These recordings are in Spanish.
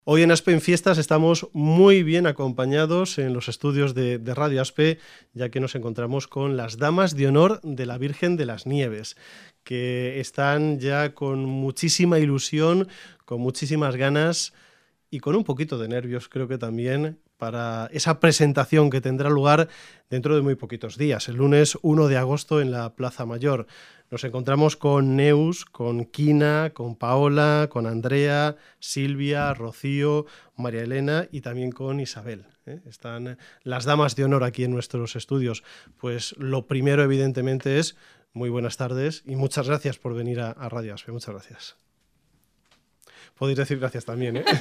Hoy en Aspe en Fiestas estamos muy bien acompañados en los estudios de Radio Aspe, ya que nos encontramos con las Damas de Honor de la Virgen de las Nieves, que están ya con muchísima ilusión, con muchísimas ganas y con un poquito de nervios, creo que también, para esa presentación que tendrá lugar dentro de muy poquitos días, el lunes 1 de agosto en la Plaza Mayor. Nos encontramos con Neus, con Kina, con Paola, con Andrea, Silvia, Rocío, María Elena y también con Isabel. Están las damas de honor aquí en nuestros estudios. Pues lo primero, evidentemente, es muy buenas tardes y muchas gracias por venir a Radio Aspe. Muchas gracias. Podéis decir gracias también, ¿eh?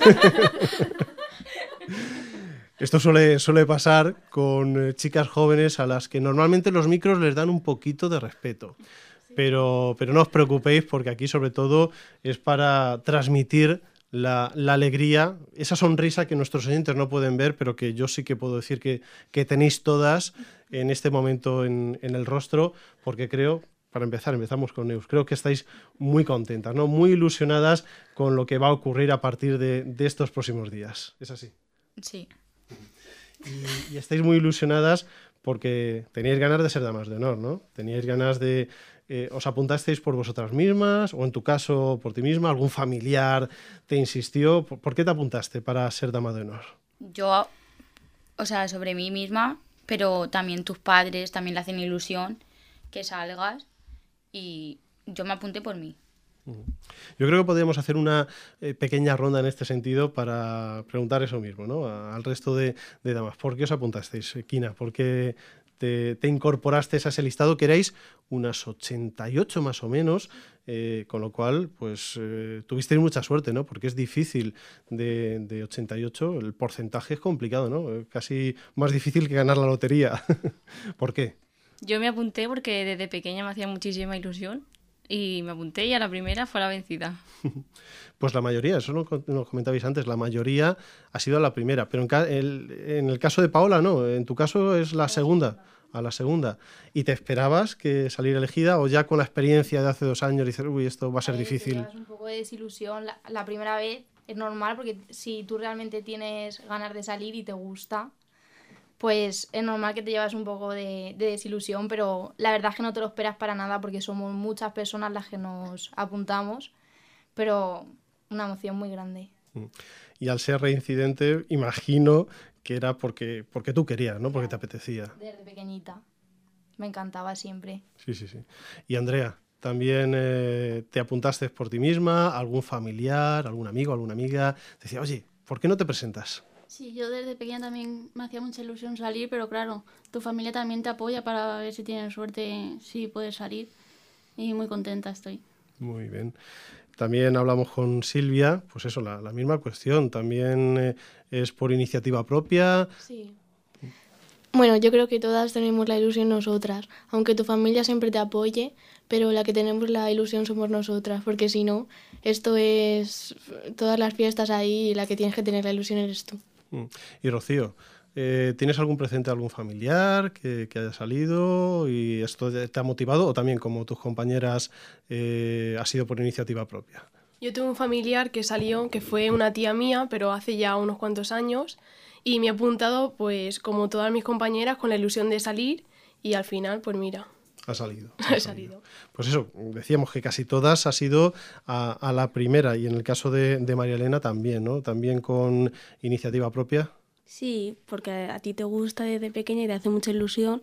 Esto suele pasar con chicas jóvenes a las que normalmente los micros les dan un poquito de respeto. Pero no os preocupéis, porque aquí sobre todo es para transmitir la alegría, esa sonrisa que nuestros oyentes no pueden ver, pero que yo sí que puedo decir que tenéis todas en este momento en el rostro, porque creo, para empezar, empezamos con Neus, creo que estáis muy contentas, ¿no? Muy ilusionadas con lo que va a ocurrir a partir de estos próximos días. ¿Es así? Sí. Y estáis muy ilusionadas porque teníais ganas de ser damas de honor, ¿no? Teníais ganas de... ¿os apuntasteis por vosotras mismas o en tu caso por ti misma? ¿Algún familiar te insistió? ¿Por qué te apuntaste para ser dama de honor? Yo, sobre mí misma, pero también tus padres también le hacen ilusión que salgas y yo me apunté por mí. Yo creo que podríamos hacer una pequeña ronda en este sentido para preguntar eso mismo, ¿no? Al resto de damas. ¿Por qué os apuntasteis, Kina? ¿Por qué te incorporasteis a ese listado, que erais unas 88 más o menos, con lo cual pues tuvisteis mucha suerte, ¿no? Porque es difícil de 88, el porcentaje es complicado, ¿no? Casi más difícil que ganar la lotería. ¿Por qué? Yo me apunté porque desde pequeña me hacía muchísima ilusión y me apunté y a la primera fue la vencida. Pues la mayoría, eso nos comentabais antes, la mayoría ha sido a la primera, pero en el caso de Paola no, en tu caso es la segunda, a la segunda. ¿Y te esperabas que saliera elegida o ya con la experiencia de hace 2 años dices, uy, esto va a ser difícil? Te llevas un poco de desilusión la primera vez, es normal porque si tú realmente tienes ganas de salir y te gusta, pues es normal que te llevas un poco de desilusión, pero la verdad es que no te lo esperas para nada porque somos muchas personas las que nos apuntamos, pero una emoción muy grande. Y al ser reincidente, imagino que era porque tú querías, ¿no? Porque te apetecía. Desde pequeñita. Me encantaba siempre. Sí. Y Andrea, ¿también te apuntaste por ti misma? ¿Algún familiar, algún amigo, alguna amiga? Te decía, oye, ¿por qué no te presentas? Sí, yo desde pequeña también me hacía mucha ilusión salir, pero claro, tu familia también te apoya para ver si tienes suerte, si puedes salir. Y muy contenta estoy. Muy bien. También hablamos con Silvia, pues eso, la misma cuestión. También es por iniciativa propia. Sí. Bueno, yo creo que todas tenemos la ilusión nosotras, aunque tu familia siempre te apoye, pero la que tenemos la ilusión somos nosotras, porque si no, esto es todas las fiestas ahí y la que tienes que tener la ilusión eres tú. Y Rocío, ¿tienes algún presente, algún familiar que haya salido y esto te ha motivado o también como tus compañeras ha sido por iniciativa propia? Yo tuve un familiar que salió, que fue una tía mía, pero hace ya unos cuantos años, y me he apuntado, pues como todas mis compañeras, con la ilusión de salir y al final, pues mira. Ha salido. Ha salido. Pues eso, decíamos que casi todas ha sido a la primera y en el caso de María Elena también, ¿no? También con iniciativa propia. Sí, porque a ti te gusta desde pequeña y te hace mucha ilusión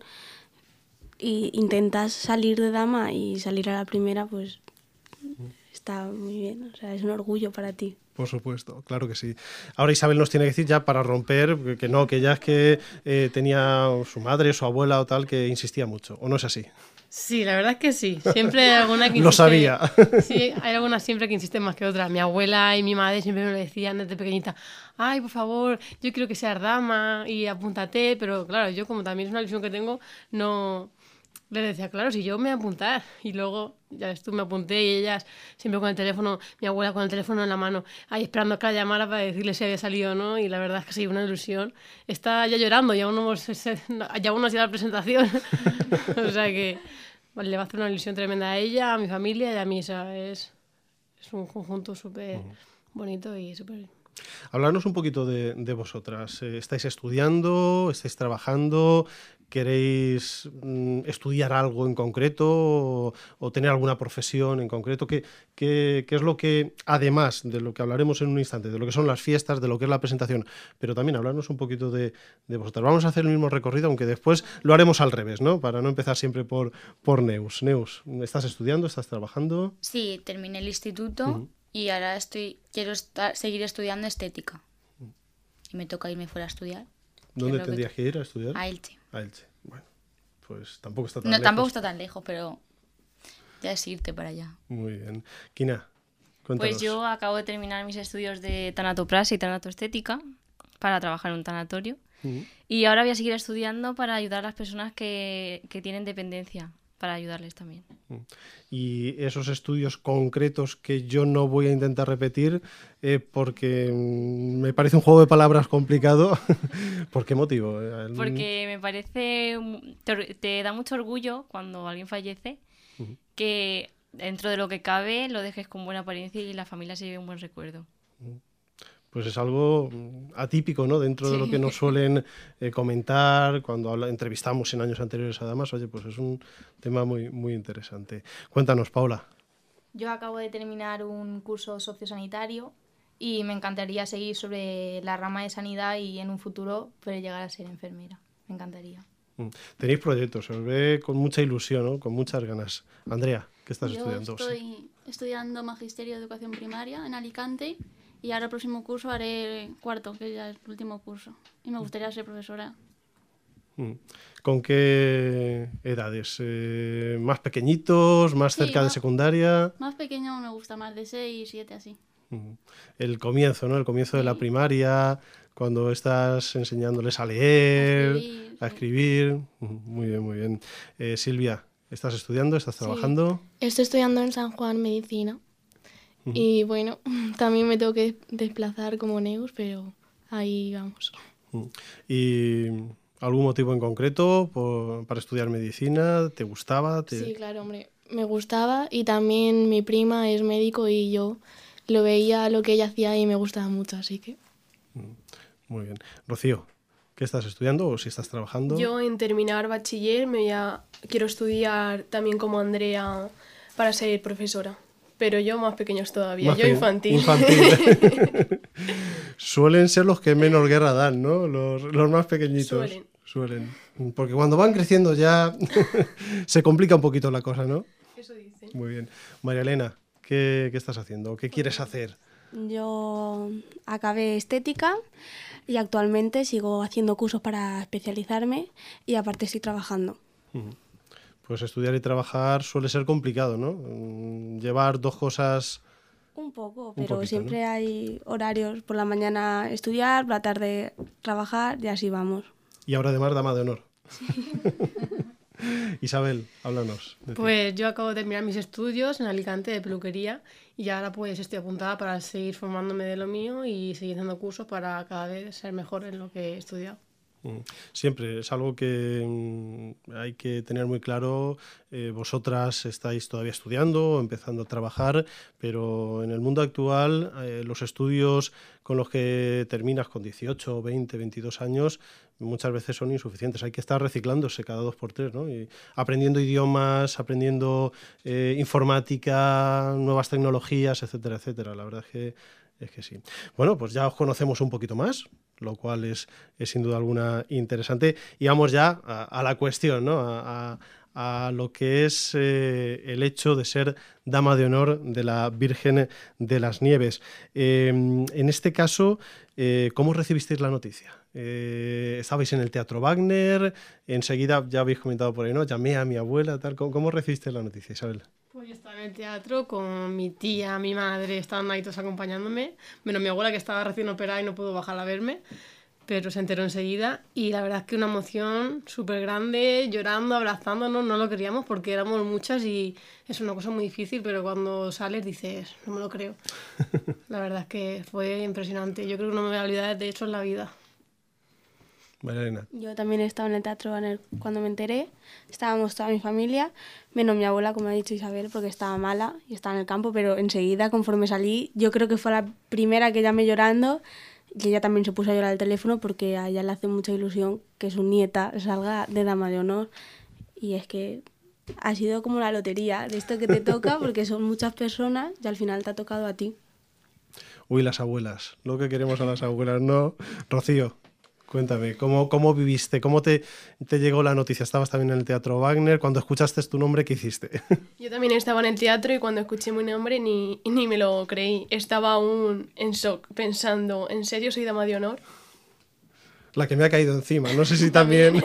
y intentas salir de dama y salir a la primera, pues está muy bien, o sea, es un orgullo para ti. Por supuesto, claro que sí. Ahora Isabel nos tiene que decir ya para romper que no, que ella es que tenía su madre, su abuela o tal que insistía mucho, ¿o no es así? Sí, la verdad es que sí. Siempre hay alguna que insiste. Lo sabía. Sí, hay algunas siempre que insisten más que otras. Mi abuela y mi madre siempre me lo decían desde pequeñita. Ay, por favor, yo quiero que seas dama y apúntate. Pero claro, yo como también es una ilusión que tengo, no... Les decía, claro, si yo me voy a apuntar. Y luego, ya ves tú, me apunté y ellas siempre con el teléfono, mi abuela con el teléfono en la mano, ahí esperando a que la llamara para decirle si había salido o no. Y la verdad es que sí, una ilusión. Está ya llorando, ya aún no ha sido la presentación. O sea que le va a hacer una ilusión tremenda a ella, a mi familia y a mí. O sea, es un conjunto súper bonito y súper... Hablarnos un poquito de vosotras. ¿Estáis estudiando? ¿Estáis trabajando? ¿Queréis estudiar algo en concreto o tener alguna profesión en concreto? ¿Qué es lo que, además de lo que hablaremos en un instante, de lo que son las fiestas, de lo que es la presentación, pero también hablarnos un poquito de vosotras? Vamos a hacer el mismo recorrido, aunque después lo haremos al revés, ¿no? Para no empezar siempre por Neus. Neus, ¿estás estudiando? ¿Estás trabajando? Sí, terminé el instituto y ahora quiero seguir estudiando estética. Y me toca irme fuera a estudiar. ¿Dónde tendrías que ir a estudiar? A Elche. A Elche. Bueno, pues tampoco está tan lejos. Tampoco está tan lejos, pero ya es irte para allá. Muy bien. Kina, cuéntanos. Pues yo acabo de terminar mis estudios de tanatopraxia y tanatoestética para trabajar en un tanatorio. Y ahora voy a seguir estudiando para ayudar a las personas que tienen dependencia, para ayudarles también. Y esos estudios concretos que yo no voy a intentar repetir porque me parece un juego de palabras complicado. ¿Por qué motivo? Porque me parece, te da mucho orgullo cuando alguien fallece que dentro de lo que cabe lo dejes con buena apariencia y la familia se lleve un buen recuerdo. Pues es algo atípico, ¿no? Dentro de lo que nos suelen comentar cuando entrevistamos en años anteriores a damas. Oye, pues es un tema muy, muy interesante. Cuéntanos, Paula. Yo acabo de terminar un curso sociosanitario y me encantaría seguir sobre la rama de sanidad y en un futuro poder llegar a ser enfermera. Me encantaría. Tenéis proyectos, se os ve con mucha ilusión, ¿no? Con muchas ganas. Andrea, ¿qué estás estudiando? Yo estoy estudiando Magisterio de Educación Primaria en Alicante. Y ahora el próximo curso haré cuarto, que ya es el último curso. Y me gustaría ser profesora. ¿Con qué edades? ¿Más pequeñitos? ¿Más cerca de secundaria? Más pequeño me gusta más, de 6, 7, así. El comienzo, ¿no? El comienzo de la primaria, cuando estás enseñándoles a leer, a escribir. Muy bien, muy bien. Silvia, ¿estás estudiando? ¿Estás trabajando? Estoy estudiando en San Juan Medicina. Y bueno, también me tengo que desplazar como Neus, pero ahí vamos. ¿Y algún motivo en concreto para estudiar medicina? ¿Te gustaba? Sí, claro, hombre, me gustaba y también mi prima es médico y yo lo veía lo que ella hacía y me gustaba mucho, así que... Muy bien. Rocío, ¿qué estás estudiando o si estás trabajando? Yo en terminar bachiller quiero estudiar también como Andrea para ser profesora. Pero yo más pequeños todavía, yo infantil. Suelen ser los que menos guerra dan, ¿no? Los más pequeñitos. Suelen. Porque cuando van creciendo ya se complica un poquito la cosa, ¿no? Eso dicen. Muy bien. María Elena, ¿qué estás haciendo? ¿Qué quieres hacer? Yo acabé estética y actualmente sigo haciendo cursos para especializarme y aparte estoy trabajando. Pues estudiar y trabajar suele ser complicado, ¿no? Llevar dos cosas... Un poco, pero siempre, ¿no? Hay horarios. Por la mañana estudiar, por la tarde trabajar y así vamos. Y ahora además dama de honor. Sí. Isabel, háblanos. Pues yo acabo de terminar mis estudios en Alicante de peluquería y ahora pues estoy apuntada para seguir formándome de lo mío y seguir haciendo cursos para cada vez ser mejor en lo que he estudiado. Siempre es algo que hay que tener muy claro. Vosotras estáis todavía estudiando, empezando a trabajar, pero en el mundo actual los estudios con los que terminas con 18, 20, 22 años muchas veces son insuficientes. Hay que estar reciclándose cada 2x3, ¿no? Y aprendiendo idiomas, aprendiendo informática, nuevas tecnologías, etcétera, etcétera. La verdad es que sí. Bueno, pues ya os conocemos un poquito más, lo cual es sin duda alguna interesante. Y vamos ya a la cuestión, ¿no? A lo que es el hecho de ser dama de honor de la Virgen de las Nieves. En este caso, ¿cómo recibisteis la noticia? ¿Estabais en el Teatro Wagner? Enseguida, ya habéis comentado por ahí, ¿no? Llamé a mi abuela, tal. ¿Cómo recibisteis la noticia, Isabel? Pues yo estaba en el teatro con mi tía, mi madre, estaban ahí todos acompañándome, menos mi abuela que estaba recién operada y no pudo bajar a verme, pero se enteró enseguida y la verdad es que una emoción súper grande, llorando, abrazándonos, no lo queríamos porque éramos muchas y es una cosa muy difícil, pero cuando sales dices, no me lo creo. La verdad es que fue impresionante, yo creo que no me voy a olvidar de hecho en la vida. María Elena. Yo también estaba en el teatro cuando me enteré. Estábamos toda mi familia, menos mi abuela, como ha dicho Isabel, porque estaba mala y estaba en el campo, pero enseguida, conforme salí, yo creo que fue la primera que llamé llorando y ella también se puso a llorar al teléfono porque a ella le hace mucha ilusión que su nieta salga de dama de honor. Y es que ha sido como la lotería de esto que te toca, porque son muchas personas y al final te ha tocado a ti. Uy, las abuelas, lo que queremos a las abuelas, ¿no? Rocío, cuéntame, ¿cómo viviste? ¿Cómo te llegó la noticia? ¿Estabas también en el Teatro Wagner? Cuando escuchaste tu nombre, ¿qué hiciste? Yo también estaba en el teatro y cuando escuché mi nombre ni me lo creí. Estaba aún en shock, pensando, ¿en serio soy dama de honor? La que me ha caído encima, no sé si también...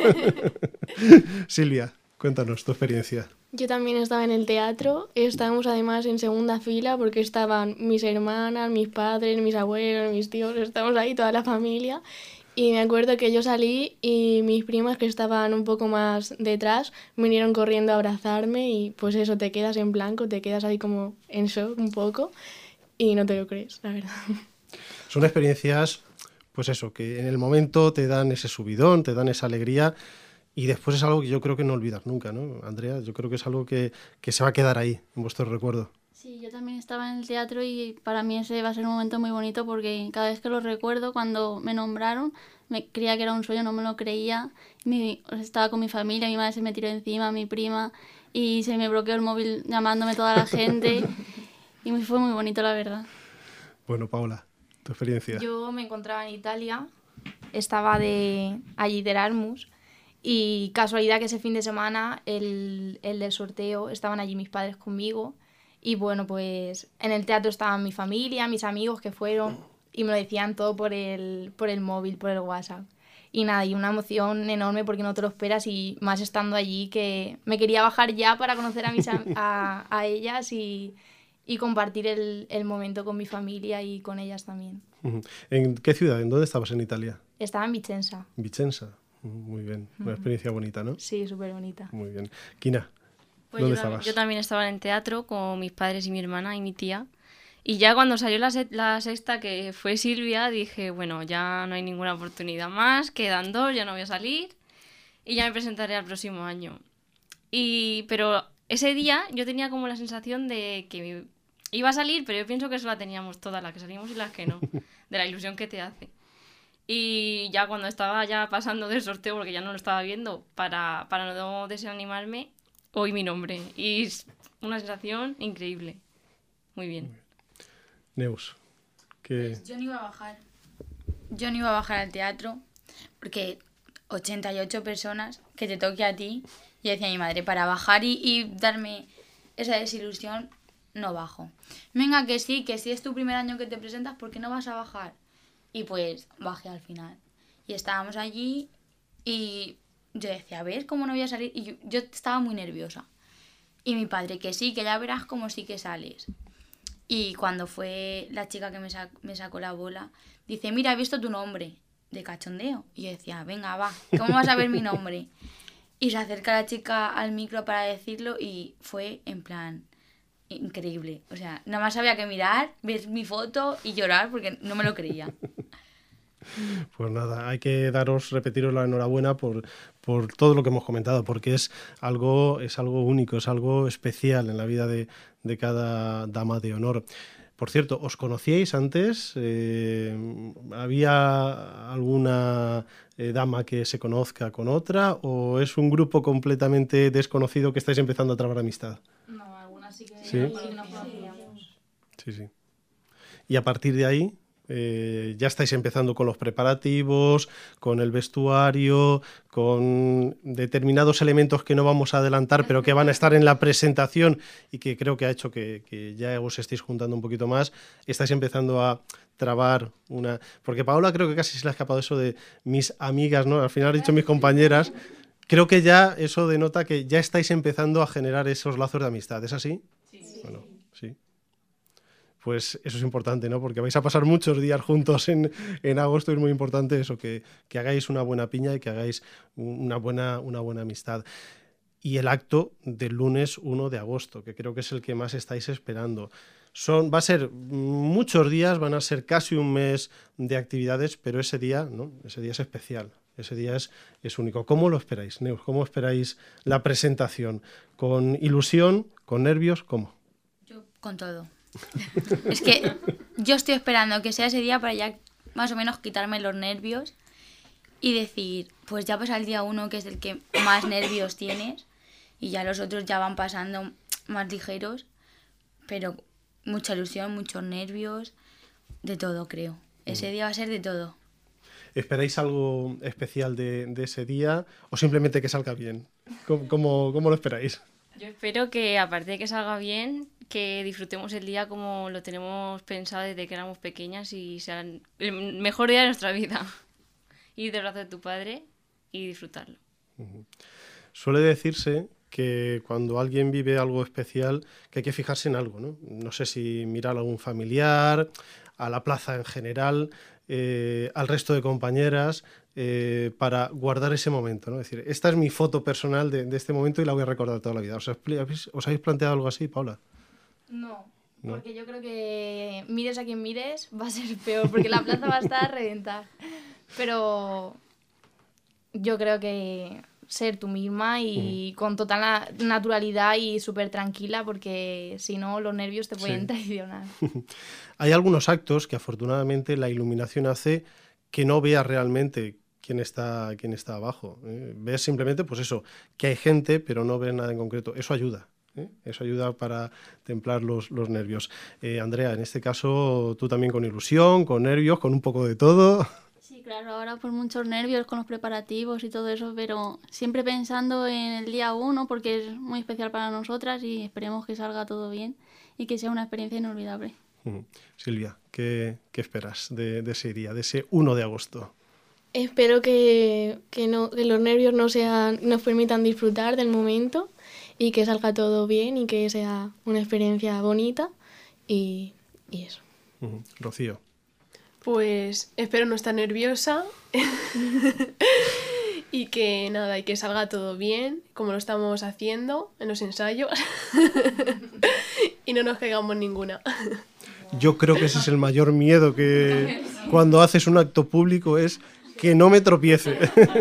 Silvia, cuéntanos tu experiencia. Yo también estaba en el teatro, estábamos además en segunda fila porque estaban mis hermanas, mis padres, mis abuelos, mis tíos, estábamos ahí toda la familia. Y me acuerdo que yo salí y mis primas que estaban un poco más detrás vinieron corriendo a abrazarme y pues eso, te quedas en blanco, te quedas ahí como en shock un poco y no te lo crees, la verdad. Son experiencias, pues eso, que en el momento te dan ese subidón, te dan esa alegría y después es algo que yo creo que no olvidas nunca, ¿no? Andrea, yo creo que es algo que se va a quedar ahí, en vuestro recuerdo. Sí, yo también estaba en el teatro y para mí ese va a ser un momento muy bonito porque cada vez que lo recuerdo, cuando me nombraron, me creía que era un sueño, no me lo creía. Estaba con mi familia, mi madre se me tiró encima, mi prima, y se me bloqueó el móvil llamándome toda la gente. Y fue muy bonito, la verdad. Bueno, Paula, tu experiencia. Yo me encontraba en Italia, estaba allí de Erasmus y casualidad que ese fin de semana, el del sorteo, estaban allí mis padres conmigo. Y bueno, pues en el teatro estaban mi familia, mis amigos que fueron y me lo decían todo por el móvil, por el WhatsApp. Y nada, y una emoción enorme porque no te lo esperas y más estando allí que me quería bajar ya para conocer a ellas y compartir el momento con mi familia y con ellas también. ¿En qué ciudad? ¿En dónde estabas en Italia? Estaba en Vicenza. Vicenza, muy bien. Una experiencia bonita, ¿no? Sí, súper bonita. Muy bien. Kina. Pues ¿dónde estabas? Yo también estaba en el teatro con mis padres y mi hermana y mi tía. Y ya cuando salió la sexta, que fue Silvia, dije, bueno, ya no hay ninguna oportunidad más, quedan 2, ya no voy a salir y ya me presentaré al próximo año. Pero ese día yo tenía como la sensación de que iba a salir, pero yo pienso que eso la teníamos todas, las que salimos y las que no, de la ilusión que te hace. Y ya cuando estaba ya pasando del sorteo, porque ya no lo estaba viendo, para no desanimarme, oí mi nombre y es una sensación increíble. Muy bien. Neus, que... Pues yo no iba a bajar. Yo no iba a bajar al teatro porque 88 personas que te toque a ti, yo decía a mi madre, para bajar y darme esa desilusión, no bajo. Venga, que sí es tu primer año que te presentas, ¿por qué no vas a bajar? Y pues bajé al final. Y estábamos allí y yo decía, a ver, ¿cómo no voy a salir? Y yo estaba muy nerviosa. Y mi padre, que sí, que ya verás cómo sí que sales. Y cuando fue la chica que me sacó la bola, dice, mira, he visto tu nombre, de cachondeo. Y yo decía, venga, va, ¿cómo vas a ver mi nombre? Y se acerca la chica al micro para decirlo y fue en plan increíble. O sea, nada más había que mirar, ver mi foto y llorar porque no me lo creía. Pues nada, hay que repetiros la enhorabuena por todo lo que hemos comentado, porque es algo único, es algo especial en la vida de cada dama de honor. Por cierto, ¿os conocíais antes? ¿Había alguna dama que se conozca con otra o es un grupo completamente desconocido que estáis empezando a trabar amistad? No, algunas sí que ¿Sí? nos conocíamos. Sí. Y a partir de ahí... ya estáis empezando con los preparativos, con el vestuario, con determinados elementos que no vamos a adelantar, pero que van a estar en la presentación y que creo que ha hecho que ya os estéis juntando un poquito más. Estáis empezando a trabar una... Porque Paola creo que casi se le ha escapado eso de mis amigas, ¿no? Al final ha dicho mis compañeras. Creo que ya eso denota que ya estáis empezando a generar esos lazos de amistad. ¿Es así? Sí. Bueno, sí. Pues eso es importante, ¿no? Porque vais a pasar muchos días juntos en agosto y es muy importante eso, que hagáis una buena piña y que hagáis una buena amistad. Y el acto del lunes 1 de agosto, que creo que es el que más estáis esperando. va a ser muchos días, van a ser casi un mes de actividades, pero ese día, ¿no? Ese día es especial. Ese día es único. ¿Cómo lo esperáis, Neus? ¿Cómo esperáis la presentación? ¿Con ilusión? ¿Con nervios? ¿Cómo? Yo con todo. Es que yo estoy esperando que sea ese día para ya más o menos quitarme los nervios y decir, pues ya pasa el día 1, que es el que más nervios tienes, y ya los otros ya van pasando más ligeros, pero mucha ilusión, muchos nervios, de todo creo. Ese día va a ser de todo. ¿Esperáis algo especial de ese día o simplemente que salga bien? ¿Cómo lo esperáis? Yo espero que, aparte de que salga bien, que disfrutemos el día como lo tenemos pensado desde que éramos pequeñas y sea el mejor día de nuestra vida. Ir del brazo de tu padre y disfrutarlo. Suele decirse que cuando alguien vive algo especial, que hay que fijarse en algo, ¿no? No sé si mirar a algún familiar, a la plaza en general, al resto de compañeras, para guardar ese momento, ¿no? Es decir, esta es mi foto personal de este momento y la voy a recordar toda la vida. ¿Os habéis planteado algo así, Paula? No, porque yo creo que mires a quien mires va a ser peor, porque la plaza va a estar a reventar. Pero yo creo que ser tú misma y con total naturalidad y súper tranquila, porque si no los nervios te pueden traicionar. Hay algunos actos que afortunadamente la iluminación hace que no veas realmente quién está abajo. Ves simplemente, pues eso, que hay gente, pero no ves nada en concreto. Eso ayuda. Eso ayuda para templar los nervios. Andrea, en este caso, tú también con ilusión, con nervios, con un poco de todo. Sí, claro, ahora por muchos nervios con los preparativos y todo eso, pero siempre pensando en el día 1 porque es muy especial para nosotras y esperemos que salga todo bien y que sea una experiencia inolvidable. Silvia, ¿qué esperas de ese día, de ese 1 de agosto? Espero que los nervios nos permitan disfrutar del momento y que salga todo bien y que sea una experiencia bonita y eso. Rocío. Pues espero no estar nerviosa y que nada, y que salga todo bien, como lo estamos haciendo en los ensayos y no nos caigamos ninguna. Yo creo que ese es el mayor miedo que cuando haces un acto público, es que no me tropiece.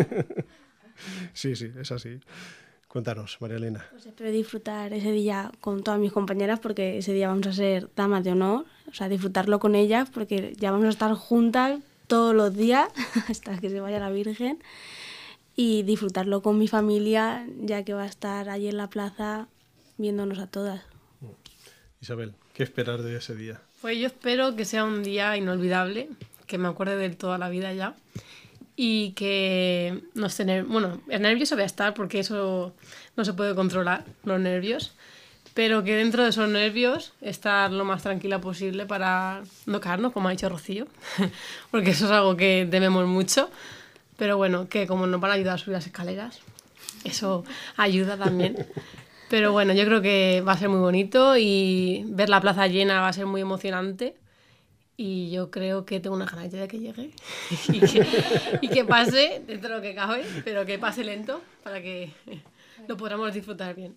Sí, es así. Cuéntanos, María Elena. Pues espero disfrutar ese día con todas mis compañeras porque ese día vamos a ser damas de honor, o sea, disfrutarlo con ellas porque ya vamos a estar juntas todos los días hasta que se vaya la Virgen y disfrutarlo con mi familia ya que va a estar allí en la plaza viéndonos a todas. Isabel, ¿qué esperar de ese día? Pues yo espero que sea un día inolvidable, que me acuerde de toda la vida ya. Y que no esté nervioso voy a estar porque eso no se puede controlar, los nervios, pero que dentro de esos nervios estar lo más tranquila posible para no caernos, como ha dicho Rocío, porque eso es algo que tememos mucho, pero bueno, que como nos van a ayudar a subir las escaleras, eso ayuda también. Pero bueno, yo creo que va a ser muy bonito y ver la plaza llena va a ser muy emocionante. Y yo creo que tengo una ganas de que llegue y que pase dentro de lo que cabe, pero que pase lento para que lo podamos disfrutar bien.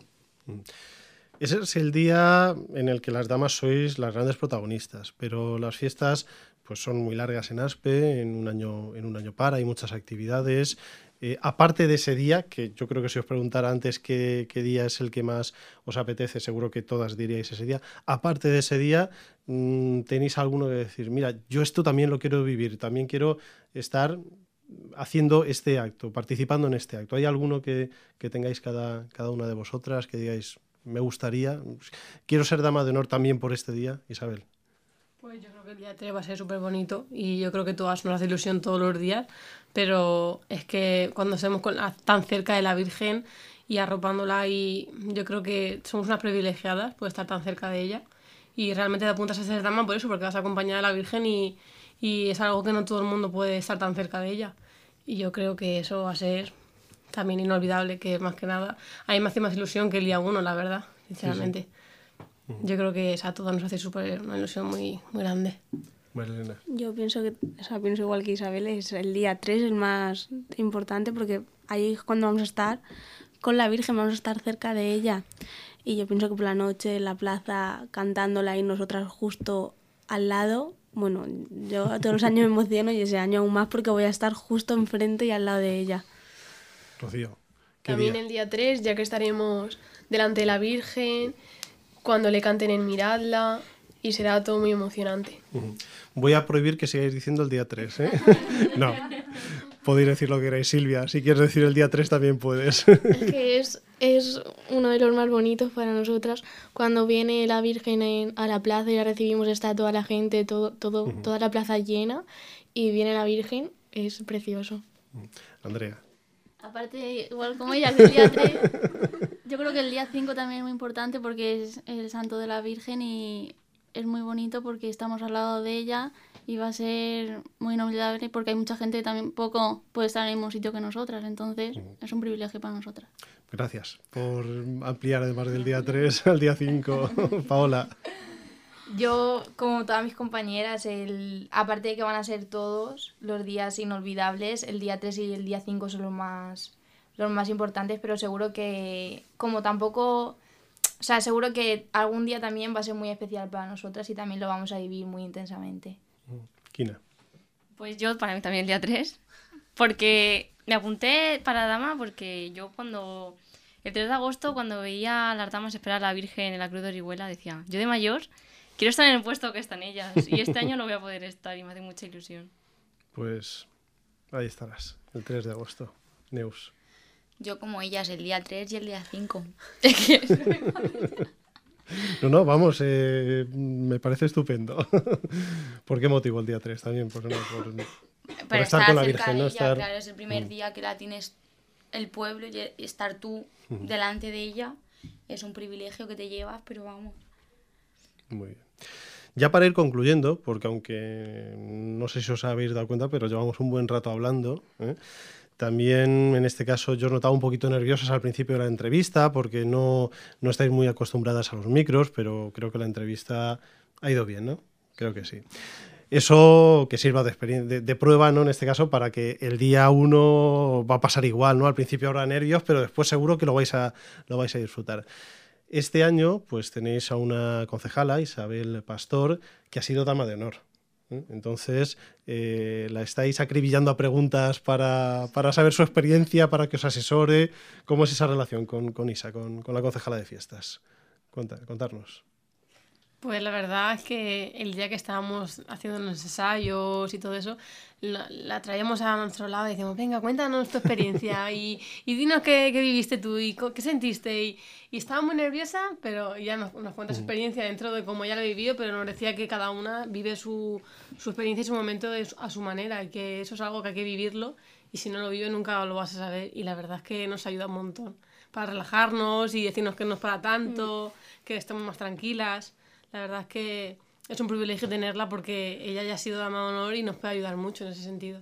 Ese es el día en el que las damas sois las grandes protagonistas, pero las fiestas pues son muy largas en Aspe, en un año par, hay muchas actividades. Aparte de ese día, que yo creo que si os preguntara antes qué día es el que más os apetece, seguro que todas diríais ese día. Aparte de ese día, ¿tenéis alguno que decir, mira, yo esto también lo quiero vivir, también quiero estar haciendo este acto, participando en este acto? ¿Hay alguno que tengáis cada una de vosotras, que digáis, me gustaría, quiero ser dama de honor también por este día? Isabel. Pues yo creo que el día 3 va a ser súper bonito y yo creo que todas nos hace ilusión todos los días, pero es que cuando estemos tan cerca de la Virgen y arropándola, y yo creo que somos unas privilegiadas por estar tan cerca de ella y realmente te apuntas a ser dama por eso, porque vas acompañada de la Virgen y es algo que no todo el mundo puede estar tan cerca de ella, y yo creo que eso va a ser también inolvidable, que más que nada a mí me hace más ilusión que el día 1, la verdad, sinceramente. Sí. Yo creo que a todas nos hace una ilusión muy, muy grande. Marilena. Yo pienso igual que Isabel, es el día 3 el más importante porque ahí es cuando vamos a estar con la Virgen, vamos a estar cerca de ella Y yo pienso que por la noche en la plaza cantándola y nosotras justo al lado, bueno, yo todos los años me emociono y ese año aún más porque voy a estar justo enfrente y al lado de ella. Rocío, ¿qué También día? el día 3, ya que estaremos delante de la Virgen, cuando le canten en Miradla, y será todo muy emocionante. Voy a prohibir que sigáis diciendo el día 3, ¿eh? No, podéis decir lo que queráis, Silvia. Si quieres decir el día 3 también puedes. Es que es uno de los más bonitos para nosotras. Cuando viene la Virgen a la plaza y la recibimos, está toda la gente, toda la plaza llena, y viene la Virgen, es precioso. Andrea. Aparte, igual como ella, el día 3, yo creo que el día 5 también es muy importante porque es el santo de la Virgen y es muy bonito porque estamos al lado de ella y va a ser muy inolvidable porque hay mucha gente que también poco puede estar en el mismo sitio que nosotras, entonces es un privilegio para nosotras. Gracias por ampliar además del día 3 al día 5. Paola. Yo, como todas mis compañeras, aparte de que van a ser todos los días inolvidables, el día 3 y el día 5 son los más importantes, pero seguro que, como tampoco... O sea, seguro que algún día también va a ser muy especial para nosotras y también lo vamos a vivir muy intensamente. Kina. Pues yo, para mí también el día 3, porque me apunté para dama porque yo cuando... El 3 de agosto, cuando veía a las damas esperar a la Virgen en la Cruz de Orihuela, decía, yo de mayor quiero estar en el puesto que están ellas y este año no voy a poder estar y me hace mucha ilusión. Pues ahí estarás, el 3 de agosto. Neus. Yo como ellas, el día 3 y el día 5. No, vamos, me parece estupendo. ¿Por qué motivo el día 3 también? Por Para estar con la cerca Virgen, de ¿no? ella, claro, es el primer día que la tienes el pueblo y estar tú delante de ella es un privilegio que te llevas, pero vamos. Muy bien. Ya para ir concluyendo, porque aunque no sé si os habéis dado cuenta, pero llevamos un buen rato hablando, ¿eh? También en este caso yo os notaba un poquito nerviosas al principio de la entrevista porque no estáis muy acostumbradas a los micros, pero creo que la entrevista ha ido bien, ¿no? Creo que sí. Eso que sirva de prueba, ¿no? En este caso, para que el día 1 va a pasar igual, ¿no? Al principio habrá nervios, pero después seguro que lo vais a disfrutar. Este año, pues tenéis a una concejala, Isabel Pastor, que ha sido dama de honor. Entonces, la estáis acribillando a preguntas para saber su experiencia, para que os asesore. ¿Cómo es esa relación con Isa, con la concejala de fiestas? Contarnos. Pues la verdad es que el día que estábamos haciendo los ensayos y todo eso, la traíamos a nuestro lado y decíamos, venga, cuéntanos tu experiencia y dinos qué viviste tú y qué sentiste. Y estaba muy nerviosa, pero ya nos cuenta su experiencia dentro de cómo ella lo ha vivido, pero nos decía que cada una vive su experiencia y su momento a su manera y que eso es algo que hay que vivirlo y si no lo vive nunca lo vas a saber. Y la verdad es que nos ayuda un montón para relajarnos y decirnos que no es para tanto, que estemos más tranquilas. La verdad es que es un privilegio tenerla porque ella ya ha sido dama de honor y nos puede ayudar mucho en ese sentido.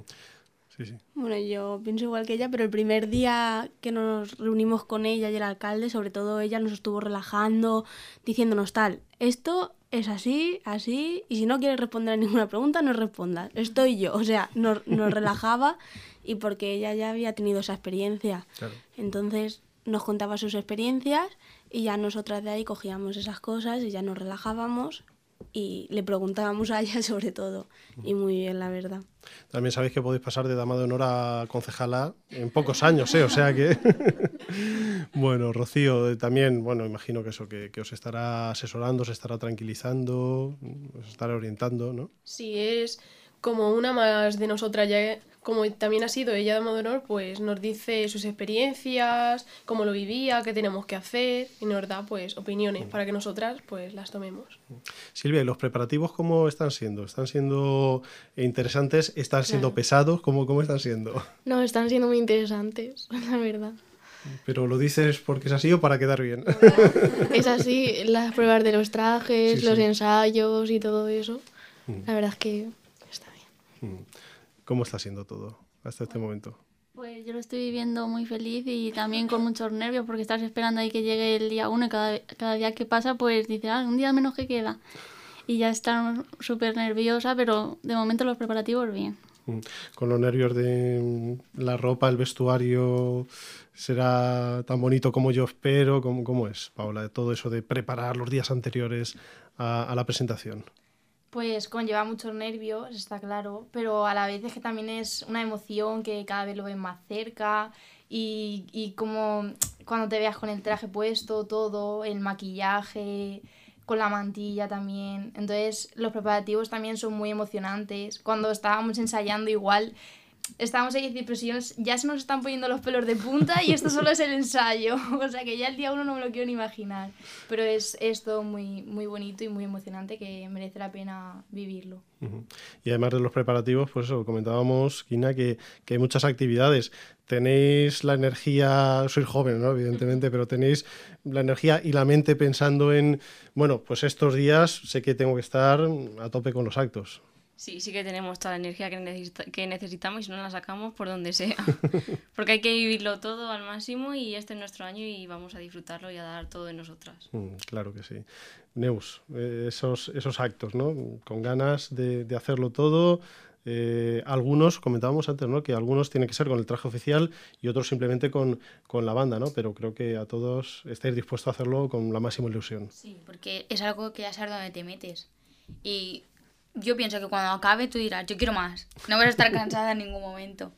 Sí, sí. Bueno, yo pienso igual que ella, pero el primer día que nos reunimos con ella y el alcalde, sobre todo ella nos estuvo relajando, diciéndonos tal, esto es así, así, y si no quieres responder a ninguna pregunta, no respondas, estoy yo. O sea, nos relajaba y porque ella ya había tenido esa experiencia. Claro. Entonces nos contaba sus experiencias y ya nosotras de ahí cogíamos esas cosas y ya nos relajábamos y le preguntábamos a ella sobre todo. Y muy bien, la verdad. También sabéis que podéis pasar de dama de honor a concejala en pocos años, ¿eh? O sea que... Bueno, Rocío, también, bueno, imagino que eso, que os estará asesorando, os estará tranquilizando, os estará orientando, ¿no? Si es como una más de nosotras, ya como también ha sido ella dama de honor, pues nos dice sus experiencias, cómo lo vivía, qué tenemos que hacer y nos da pues opiniones para que nosotras pues las tomemos. Silvia, ¿y los preparativos cómo están siendo? ¿Están siendo interesantes? ¿Están siendo pesados? ¿Cómo están siendo? No, están siendo muy interesantes, la verdad. ¿Pero lo dices porque es así o para quedar bien? Es así, las pruebas de los trajes, los ensayos y todo eso. La verdad es que está bien. ¿Cómo está siendo todo hasta este momento? Pues yo lo estoy viviendo muy feliz y también con muchos nervios porque estás esperando ahí que llegue el día 1 y cada día que pasa pues dices, un día menos que queda. Y ya estás súper nerviosa, pero de momento los preparativos bien. Con los nervios de la ropa, el vestuario, ¿será tan bonito como yo espero? ¿Cómo es, Paola, todo eso de preparar los días anteriores a la presentación? Pues conlleva muchos nervios, está claro, pero a la vez es que también es una emoción que cada vez lo ves más cerca y como cuando te veas con el traje puesto, todo, el maquillaje, con la mantilla también. Entonces los preparativos también son muy emocionantes. Cuando estábamos ensayando igual, estábamos ahí y decir, pero si ya se nos están poniendo los pelos de punta y esto solo es el ensayo. O sea que ya el día 1 no me lo quiero ni imaginar. Pero es todo muy, muy bonito y muy emocionante que merece la pena vivirlo. Y además de los preparativos, pues eso, comentábamos, Kina, que hay muchas actividades. Tenéis la energía, sois joven, ¿no? Evidentemente, pero tenéis la energía y la mente pensando en, bueno, pues estos días sé que tengo que estar a tope con los actos. Sí, sí que tenemos toda la energía que necesitamos y si no la sacamos por donde sea. Porque hay que vivirlo todo al máximo y este es nuestro año y vamos a disfrutarlo y a dar todo de nosotras. Claro que sí. Neus, esos actos, ¿no? Con ganas de hacerlo todo. Algunos, comentábamos antes, ¿no? Que algunos tienen que ser con el traje oficial y otros simplemente con la banda, ¿no? Pero creo que a todos estáis dispuestos a hacerlo con la máxima ilusión. Sí, porque es algo que ya sabes dónde te metes. Y yo pienso que cuando acabe tú dirás, yo quiero más. No vas a estar cansada en ningún momento.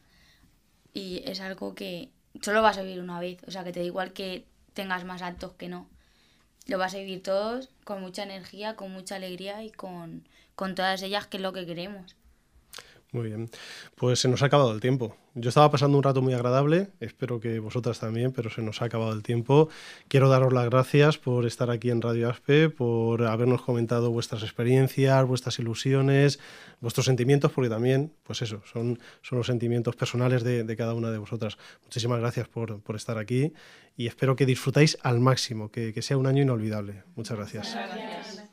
Y es algo que solo vas a vivir una vez. O sea, que te da igual que tengas más actos que no. Lo vas a vivir todos con mucha energía, con mucha alegría y con todas ellas, que es lo que queremos. Muy bien, pues se nos ha acabado el tiempo. Yo estaba pasando un rato muy agradable, espero que vosotras también, pero se nos ha acabado el tiempo. Quiero daros las gracias por estar aquí en Radio Aspe, por habernos comentado vuestras experiencias, vuestras ilusiones, vuestros sentimientos, porque también, pues eso, son los sentimientos personales de cada una de vosotras. Muchísimas gracias por estar aquí y espero que disfrutáis al máximo, que sea un año inolvidable. Muchas gracias. Gracias.